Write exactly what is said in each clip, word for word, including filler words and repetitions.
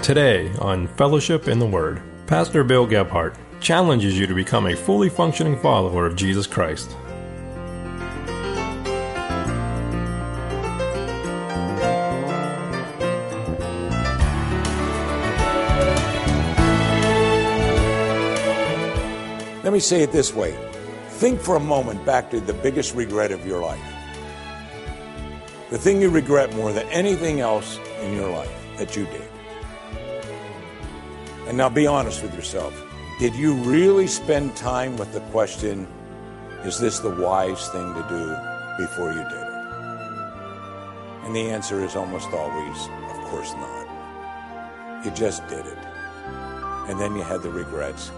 Today on Fellowship in the Word, Pastor Bill Gebhardt challenges you to become a fully functioning follower of Jesus Christ. Let me say it this way. Think for a moment back to the biggest regret of your life. The thing you regret more than anything else in your life that you did. And now be honest with yourself. Did you really spend time with the question, is this the wise thing to do before you did it? And the answer is almost always, of course not. You just did it. And then you had the regrets.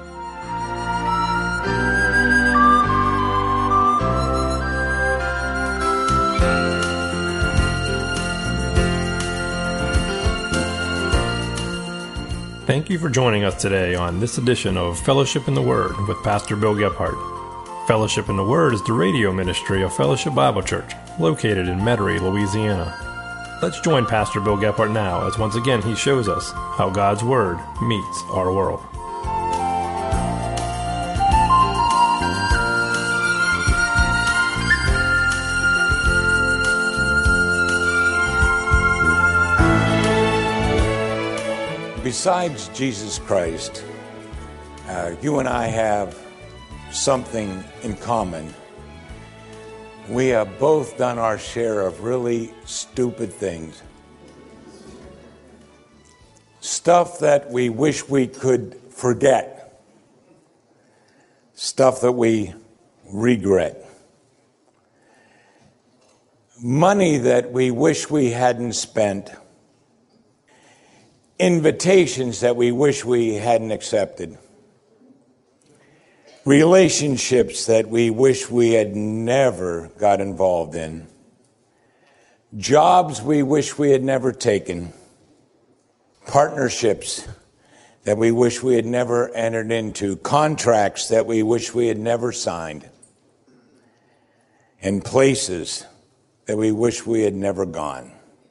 Thank you for joining us today on this edition of Fellowship in the Word with Pastor Bill Gebhardt. Fellowship in the Word is the radio ministry of Fellowship Bible Church, located in Metairie, Louisiana. Let's join Pastor Bill Gebhardt now as once again he shows us how God's Word meets our world. Besides Jesus Christ, uh, you and I have something in common. We have both done our share of really stupid things. Stuff that we wish we could forget. Stuff that we regret. Money that we wish we hadn't spent. Invitations that we wish we hadn't accepted. Relationships that we wish we had never got involved in. Jobs we wish we had never taken. Partnerships that we wish we had never entered into. Contracts that we wish we had never signed. And places that we wish we had never gone.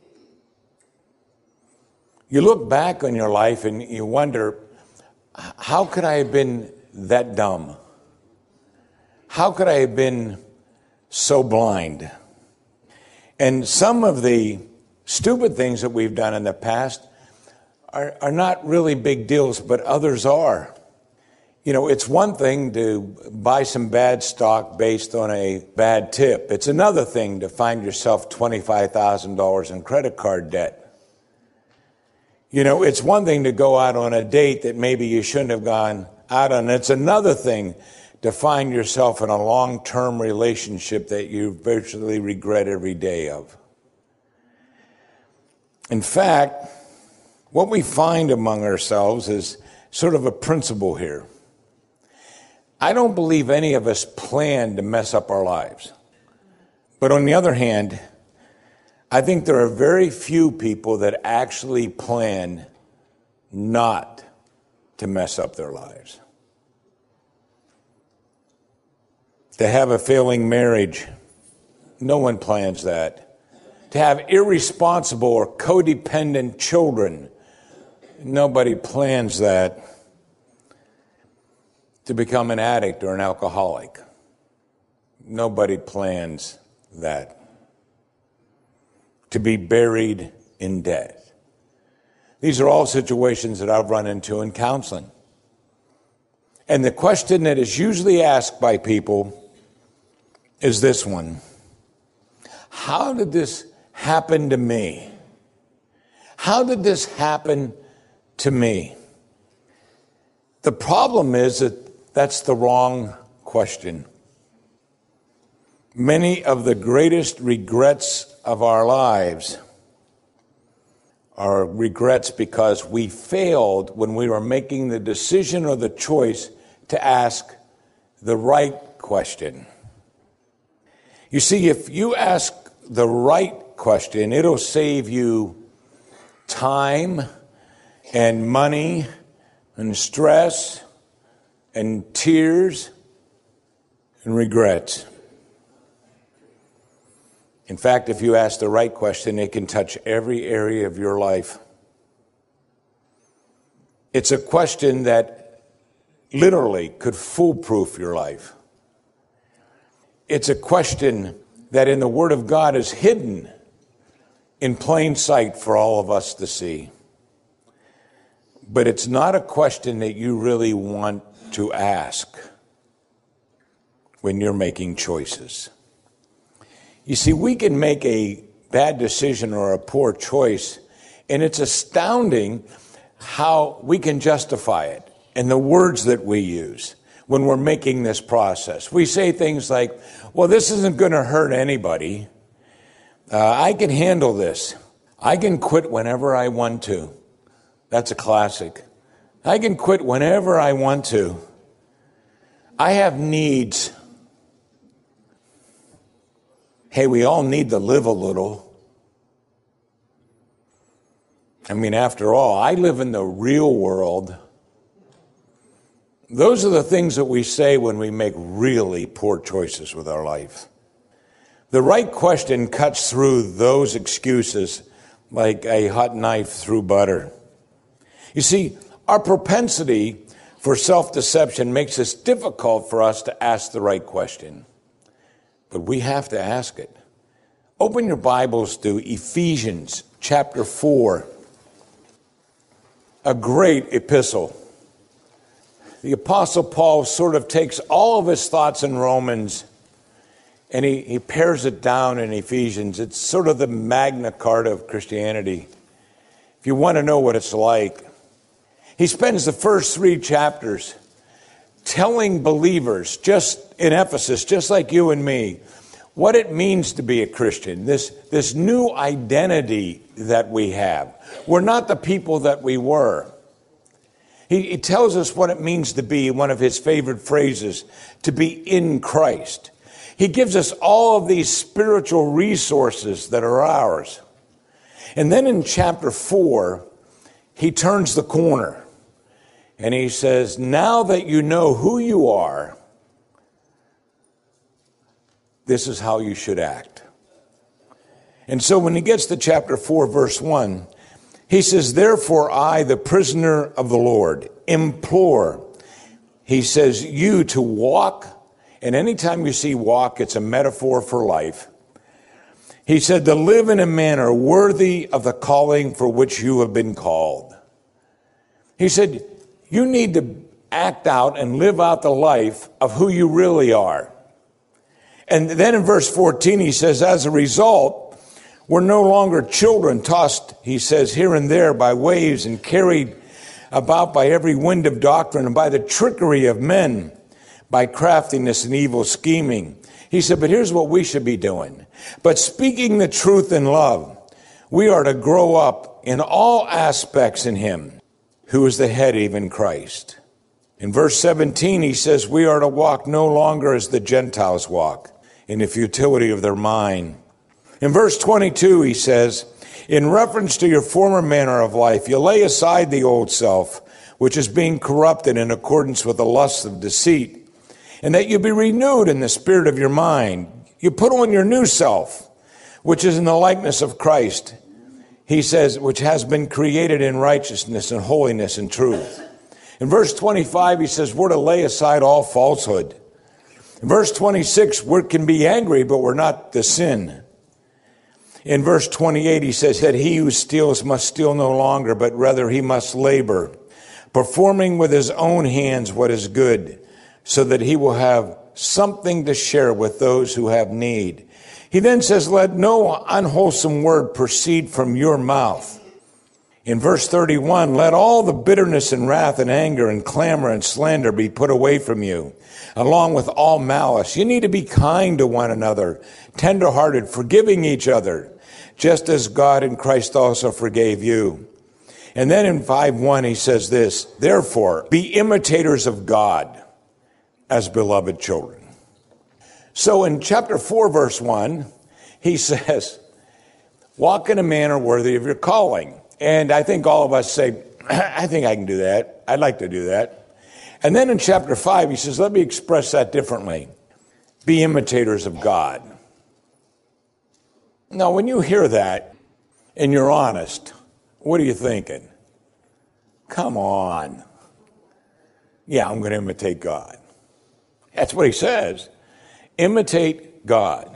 You look back on your life and you wonder, how could I have been that dumb? How could I have been so blind? And some of the stupid things that we've done in the past are, are not really big deals, but others are. You know, it's one thing to buy some bad stock based on a bad tip. It's another thing to find yourself twenty-five thousand dollars in credit card debt. You know, it's one thing to go out on a date that maybe you shouldn't have gone out on. It's another thing to find yourself in a long-term relationship that you virtually regret every day of. In fact, what we find among ourselves is sort of a principle here. I don't believe any of us plan to mess up our lives. But on the other hand, I think there are very few people that actually plan not to mess up their lives. To have a failing marriage, no one plans that. To have irresponsible or codependent children, nobody plans that. To become an addict or an alcoholic, nobody plans that. To be buried in debt. These are all situations that I've run into in counseling. And the question that is usually asked by people is this one. How did this happen to me? How did this happen to me? The problem is that that's the wrong question. Many of the greatest regrets of our lives are regrets because we failed when we were making the decision or the choice to ask the right question. You see, if you ask the right question, it'll save you time and money and stress and tears and regrets. In fact, if you ask the right question, it can touch every area of your life. It's a question that literally could foolproof your life. It's a question that in the Word of God is hidden in plain sight for all of us to see. But it's not a question that you really want to ask when you're making choices. You see, we can make a bad decision or a poor choice, and it's astounding how we can justify it and the words that we use when we're making this process. We say things like, well, this isn't going to hurt anybody. Uh, I can handle this. I can quit whenever I want to. That's a classic. I can quit whenever I want to. I have needs. Hey, we all need to live a little. I mean, after all, I live in the real world. Those are the things that we say when we make really poor choices with our life. The right question cuts through those excuses like a hot knife through butter. You see, our propensity for self-deception makes it difficult for us to ask the right question. But we have to ask it. Open your Bibles to Ephesians chapter four. A great epistle. The Apostle Paul sort of takes all of his thoughts in Romans and he, he pares it down in Ephesians. It's sort of the Magna Carta of Christianity. If you want to know what it's like, he spends the first three chapters telling believers, just in Ephesus, just like you and me, what it means to be a Christian, this, this new identity that we have. We're not the people that we were. He, he tells us what it means to be, one of his favorite phrases, to be in Christ. He gives us all of these spiritual resources that are ours. And then in chapter four, he turns the corner and he says, now that you know who you are, this is how you should act. And so when he gets to chapter four, verse one, he says, therefore I, the prisoner of the Lord, implore, he says, you to walk, and anytime you see walk, it's a metaphor for life. He said, to live in a manner worthy of the calling for which you have been called. He said, you need to act out and live out the life of who you really are. And then in verse fourteen, he says, as a result, we're no longer children tossed, he says, here and there by waves and carried about by every wind of doctrine and by the trickery of men, by craftiness and evil scheming. He said, but here's what we should be doing. But speaking the truth in love, we are to grow up in all aspects in him, who is the head, even Christ. In verse seventeen, he says, we are to walk no longer as the Gentiles walk, in the futility of their mind. In verse twenty-two, he says, in reference to your former manner of life, you lay aside the old self, which is being corrupted in accordance with the lusts of deceit, and that you be renewed in the spirit of your mind. You put on your new self, which is in the likeness of Christ, he says, which has been created in righteousness and holiness and truth. In verse twenty-five, he says, we're to lay aside all falsehood. In verse twenty-six, we can be angry, but we're not to sin. In verse twenty-eight, he says that he who steals must steal no longer, but rather he must labor, performing with his own hands what is good, so that he will have something to share with those who have need. He then says, let no unwholesome word proceed from your mouth. In verse thirty-one, let all the bitterness and wrath and anger and clamor and slander be put away from you, along with all malice. You need to be kind to one another, tenderhearted, forgiving each other, just as God in Christ also forgave you. And then in five one, he says this, therefore, be imitators of God as beloved children. So in chapter four, verse one, he says, walk in a manner worthy of your calling. And I think all of us say, I think I can do that. I'd like to do that. And then in chapter five, he says, let me express that differently. Be imitators of God. Now, when you hear that and you're honest, what are you thinking? Come on. Yeah, I'm going to imitate God. That's what he says. Imitate God.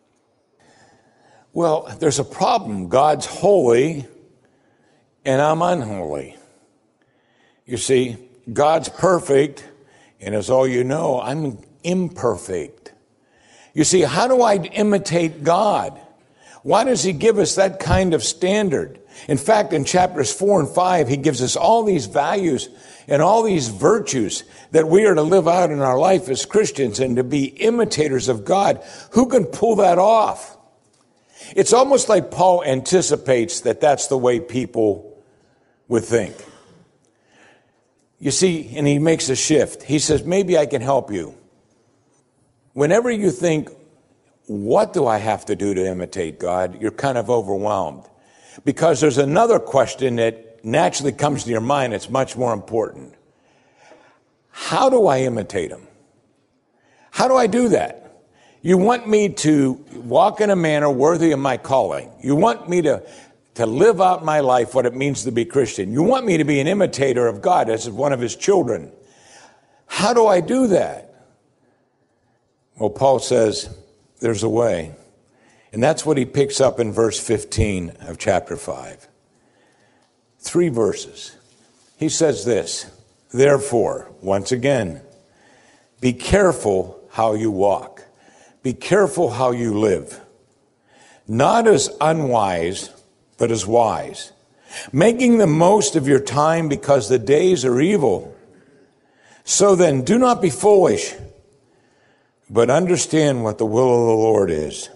Well, there's a problem. God's holy and I'm unholy. You see, God's perfect, and as all you know, I'm imperfect. You see, how do I imitate God? Why does he give us that kind of standard? In fact, in chapters four and five, he gives us all these values and all these virtues that we are to live out in our life as Christians and to be imitators of God. Who can pull that off? It's almost like Paul anticipates that that's the way people would think. You see, and he makes a shift. He says, maybe I can help you. Whenever you think, what do I have to do to imitate God? You're kind of overwhelmed. Because there's another question that naturally comes to your mind. It's much more important. How do I imitate him? How do I do that? You want me to walk in a manner worthy of my calling. You want me to, to live out my life, what it means to be Christian. You want me to be an imitator of God as one of his children. How do I do that? Well, Paul says there's a way. And that's what he picks up in verse fifteen of chapter five. Three verses. He says this, therefore, once again, be careful how you walk. Be careful how you live. Not as unwise, but as wise. Making the most of your time because the days are evil. So then, do not be foolish, but understand what the will of the Lord is.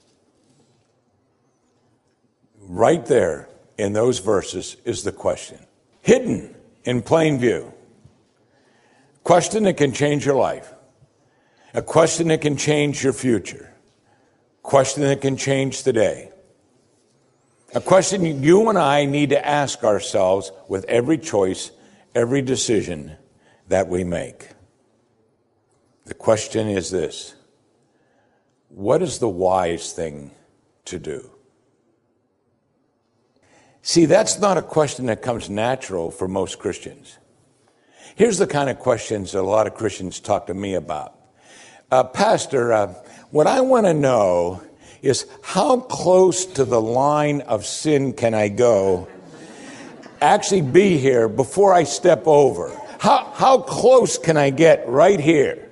Right there in those verses is the question. Hidden in plain view. Question that can change your life. A question that can change your future. Question that can change today. A question you and I need to ask ourselves with every choice, every decision that we make. The question is this: what is the wise thing to do? See, that's not a question that comes natural for most Christians. Here's the kind of questions that a lot of Christians talk to me about. Uh, Pastor, uh, what I want to know is how close to the line of sin can I go, actually be here before I step over? How, how close can I get right here?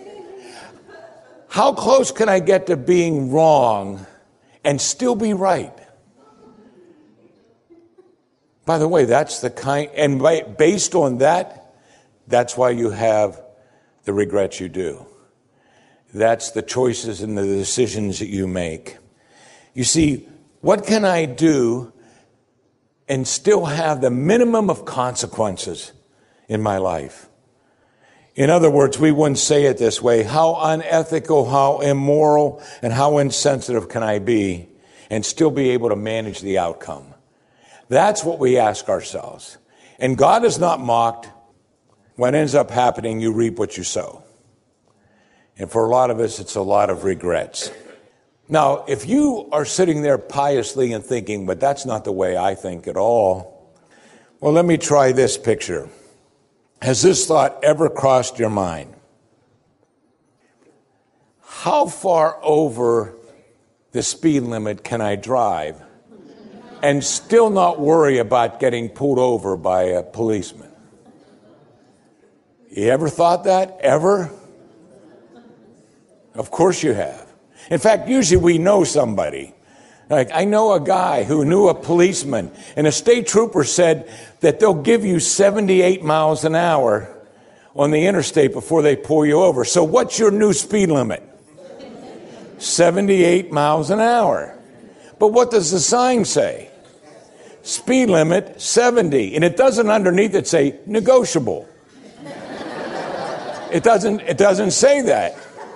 How close can I get to being wrong and still be right? By the way, that's the kind, and by, based on that, that's why you have the regrets you do. That's the choices and the decisions that you make. You see, what can I do and still have the minimum of consequences in my life? In other words, we wouldn't say it this way: how unethical, how immoral, and how insensitive can I be and still be able to manage the outcome? That's what we ask ourselves. And God is not mocked. What ends up happening, you reap what you sow. And for a lot of us, it's a lot of regrets. Now, if you are sitting there piously and thinking, but that's not the way I think at all, well, let me try this picture. Has this thought ever crossed your mind? How far over the speed limit can I drive and still not worry about getting pulled over by a policeman? You ever thought that? Ever? Of course you have. In fact, usually we know somebody. Like, I know a guy who knew a policeman, and a state trooper said that they'll give you seventy-eight miles an hour on the interstate before they pull you over. So what's your new speed limit? seventy-eight miles an hour. But what does the sign say? Speed limit seventy. And it doesn't underneath it say negotiable. It doesn't, it doesn't say that.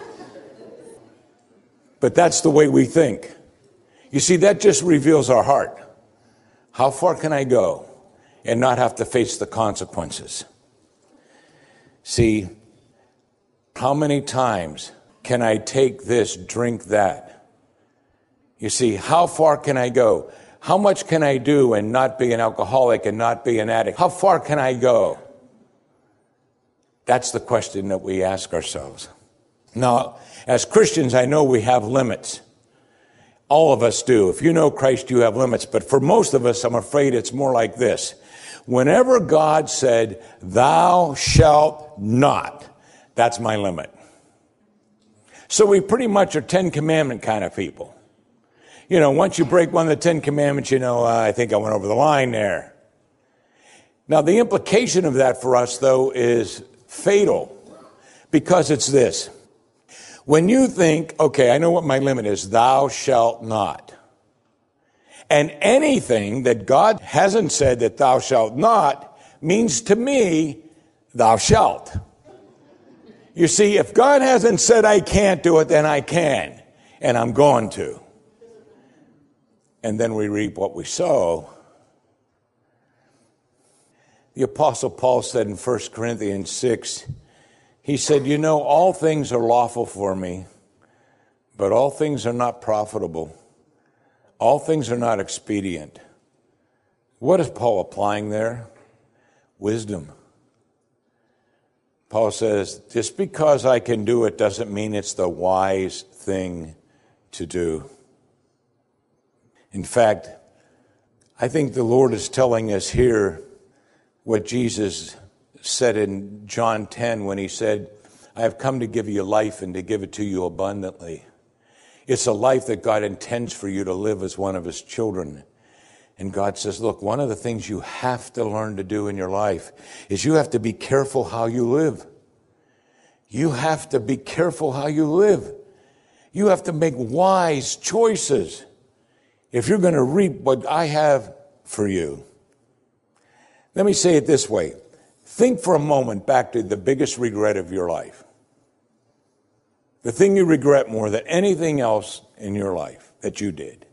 But that's the way we think. You see, that just reveals our heart. How far can I go and not have to face the consequences? See, how many times can I take this, drink that? You see, how far can I go? How much can I do and not be an alcoholic and not be an addict? How far can I go? That's the question that we ask ourselves. Now, as Christians, I know we have limits. All of us do. If you know Christ, you have limits. But for most of us, I'm afraid it's more like this. Whenever God said, thou shalt not, that's my limit. So we pretty much are Ten Commandment kind of people. You know, once you break one of the Ten Commandments, you know, uh, I think I went over the line there. Now, the implication of that for us, though, is fatal, because it's this. When you think, okay, I know what my limit is, thou shalt not. And anything that God hasn't said that thou shalt not means to me, thou shalt. You see, if God hasn't said I can't do it, then I can, and I'm going to. And then we reap what we sow. The Apostle Paul said in First Corinthians six, he said, you know, all things are lawful for me, but all things are not profitable. All things are not expedient. What is Paul applying there? Wisdom. Paul says, just because I can do it doesn't mean it's the wise thing to do. In fact, I think the Lord is telling us here what Jesus said in John ten when he said, I have come to give you life and to give it to you abundantly. It's a life that God intends for you to live as one of his children. And God says, look, one of the things you have to learn to do in your life is you have to be careful how you live. You have to be careful how you live. You have to make wise choices if you're going to reap what I have for you. Let me say it this way. Think for a moment back to the biggest regret of your life. The thing you regret more than anything else in your life that you did.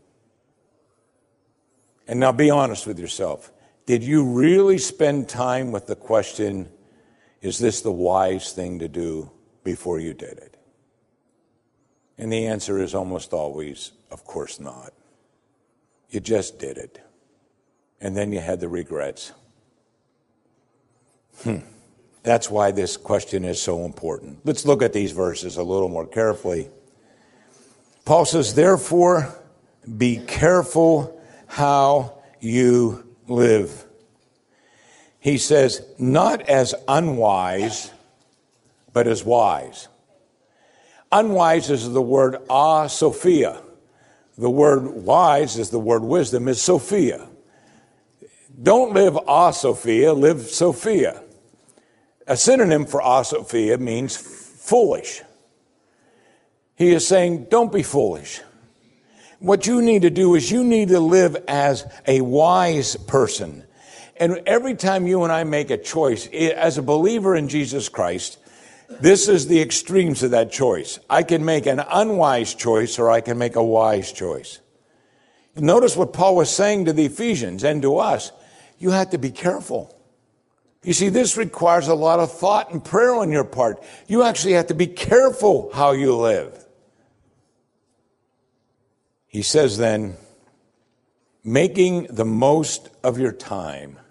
And now be honest with yourself. Did you really spend time with the question, is this the wise thing to do, before you did it? And the answer is almost always, of course not. You just did it. And then you had the regrets. Hmm. That's why this question is so important. Let's look at these verses a little more carefully. Paul says, therefore, be careful how you live. He says, not as unwise, but as wise. Unwise is the word a Sophia. The word wise is the word wisdom, is Sophia. Don't live a Sophia, live Sophia. A synonym for a Sophia means foolish. He is saying, don't be foolish. What you need to do is you need to live as a wise person. And every time you and I make a choice, as a believer in Jesus Christ, this is the extremes of that choice. I can make an unwise choice or I can make a wise choice. Notice what Paul was saying to the Ephesians and to us. You have to be careful. You see, this requires a lot of thought and prayer on your part. You actually have to be careful how you live. He says then, making the most of your time.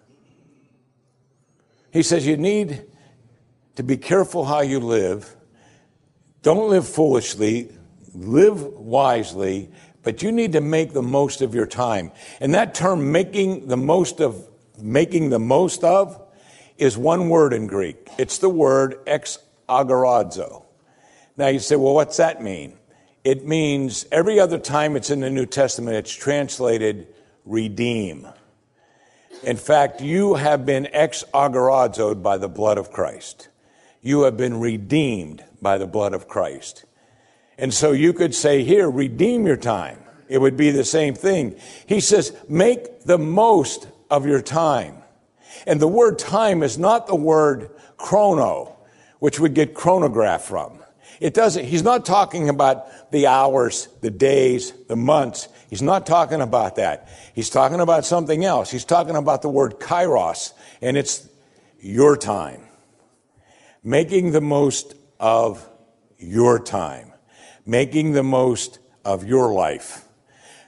He says you need to be careful how you live. Don't live foolishly. Live wisely. But you need to make the most of your time. And that term, making the most of, making the most of, is one word in Greek. It's the word exagorazo. Now you say, well, what's that mean? It means every other time it's in the New Testament, it's translated redeem. In fact, you have been exagorazoed by the blood of Christ. You have been redeemed by the blood of Christ. And so you could say here, redeem your time. It would be the same thing. He says, make the most of your time. And the word time is not the word chrono, which we get chronograph from. It doesn't, he's not talking about the hours, the days, the months. He's not talking about that. He's talking about something else. He's talking about the word kairos, and it's your time. Making the most of your time. Making the most of your life.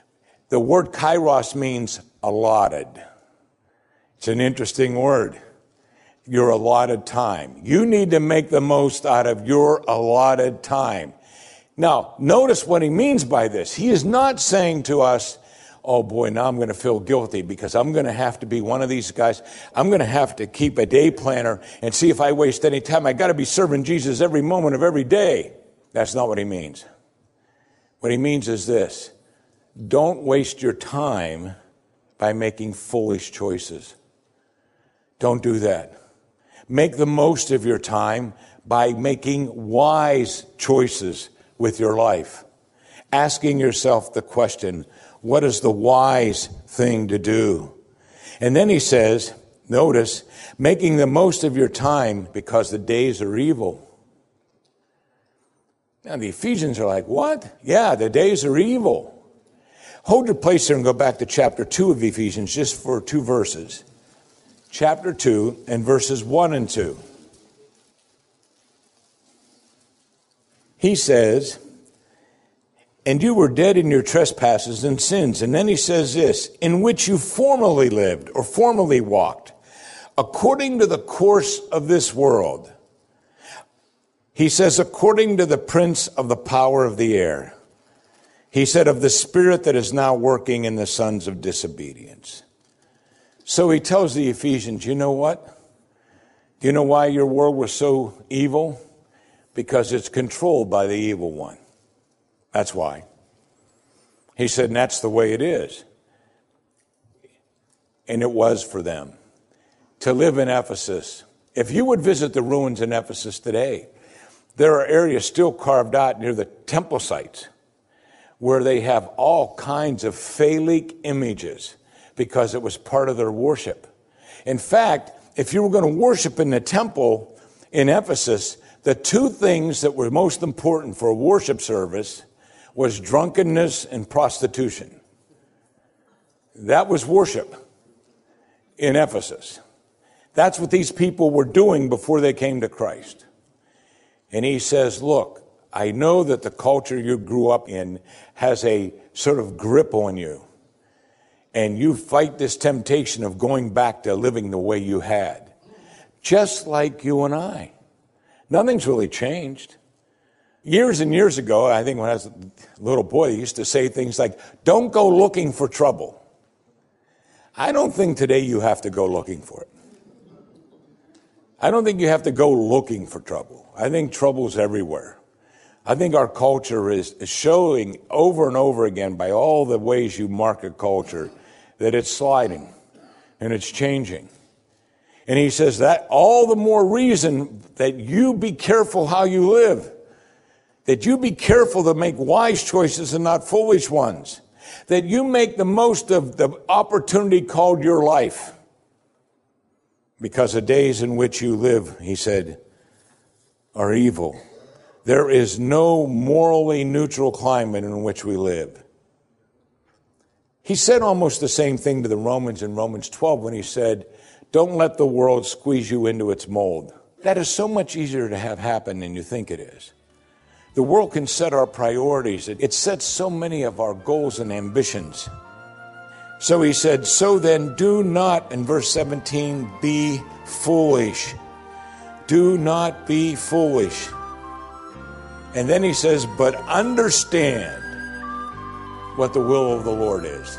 The word kairos means allotted. It's an interesting word. Your allotted time. You need to make the most out of your allotted time. Now, notice what he means by this. He is not saying to us, oh boy, now I'm going to feel guilty because I'm going to have to be one of these guys. I'm going to have to keep a day planner and see if I waste any time. I got to be serving Jesus every moment of every day. That's not what he means. What he means is this. Don't waste your time by making foolish choices. Don't do that. Make the most of your time by making wise choices with your life. Asking yourself the question, what is the wise thing to do? And then he says, notice, making the most of your time because the days are evil. Now the Ephesians are like, what? Yeah, the days are evil. Hold your place here and go back to chapter two of Ephesians just for two verses. Chapter two and verses one and two. He says, and you were dead in your trespasses and sins. And then he says this, in which you formerly lived or formerly walked, according to the course of this world. He says, according to the prince of the power of the air. He said, of the spirit that is now working in the sons of disobedience. So he tells the Ephesians, you know what? Do you know why your world was so evil? Because it's controlled by the evil one. That's why. He said, and that's the way it is. And it was for them. To live in Ephesus. If you would visit the ruins in Ephesus today, there are areas still carved out near the temple sites where they have all kinds of phallic images because it was part of their worship. In fact, if you were going to worship in the temple in Ephesus, the two things that were most important for a worship service was drunkenness and prostitution. That was worship in Ephesus. That's what these people were doing before they came to Christ. And he says, look, I know that the culture you grew up in has a sort of grip on you. And you fight this temptation of going back to living the way you had. Just like you and I. Nothing's really changed. Years and years ago, I think when I was a little boy, they used to say things like, don't go looking for trouble. I don't think today you have to go looking for it. I don't think you have to go looking for trouble. I think trouble's everywhere. I think our culture is showing over and over again by all the ways you market culture that it's sliding and it's changing. And he says that all the more reason that you be careful how you live. That you be careful to make wise choices and not foolish ones. That you make the most of the opportunity called your life. Because the days in which you live, he said, are evil. There is no morally neutral climate in which we live. He said almost the same thing to the Romans in Romans twelve when he said, don't let the world squeeze you into its mold. That is so much easier to have happen than you think it is. The world can set our priorities. It sets so many of our goals and ambitions. So he said, so then do not, in verse seventeen, be foolish. Do not be foolish. And then he says, but understand what the will of the Lord is.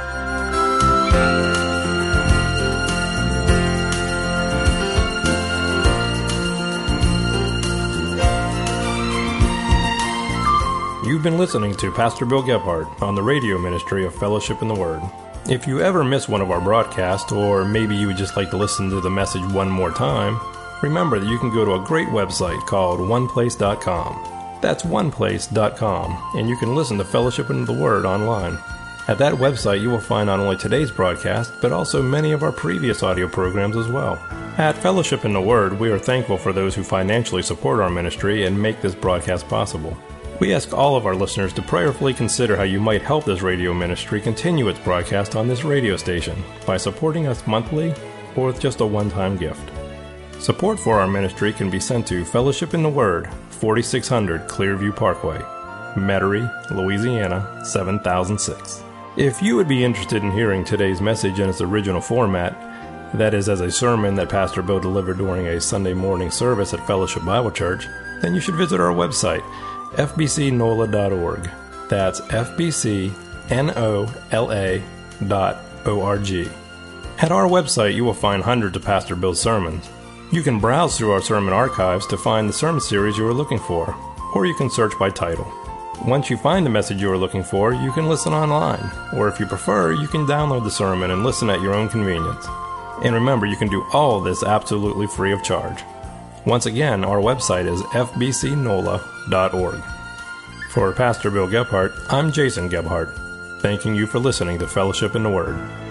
You've been listening to Pastor Bill Gebhardt on the radio ministry of Fellowship in the Word. If you ever miss one of our broadcasts, or maybe you would just like to listen to the message one more time, remember that you can go to a great website called one place dot com. That's one place dot com, and you can listen to Fellowship in the Word online. At that website, you will find not only today's broadcast, but also many of our previous audio programs as well. At Fellowship in the Word, we are thankful for those who financially support our ministry and make this broadcast possible. We ask all of our listeners to prayerfully consider how you might help this radio ministry continue its broadcast on this radio station by supporting us monthly or with just a one-time gift. Support for our ministry can be sent to Fellowship in the Word, forty-six hundred Clearview Parkway, Metairie, Louisiana, seven thousand six. If you would be interested in hearing today's message in its original format, that is, as a sermon that Pastor Bill delivered during a Sunday morning service at Fellowship Bible Church, then you should visit our website, f b c nola dot org. That's f b c nola dot org. At our website, you will find hundreds of Pastor Bill's sermons. You can browse through our sermon archives to find the sermon series you are looking for, or you can search by title. Once you find the message you are looking for, you can listen online, or if you prefer, you can download the sermon and listen at your own convenience. And remember, you can do all of this absolutely free of charge. Once again, our website is f b c nola dot org. For Pastor Bill Gebhardt, I'm Jason Gebhardt, thanking you for listening to Fellowship in the Word.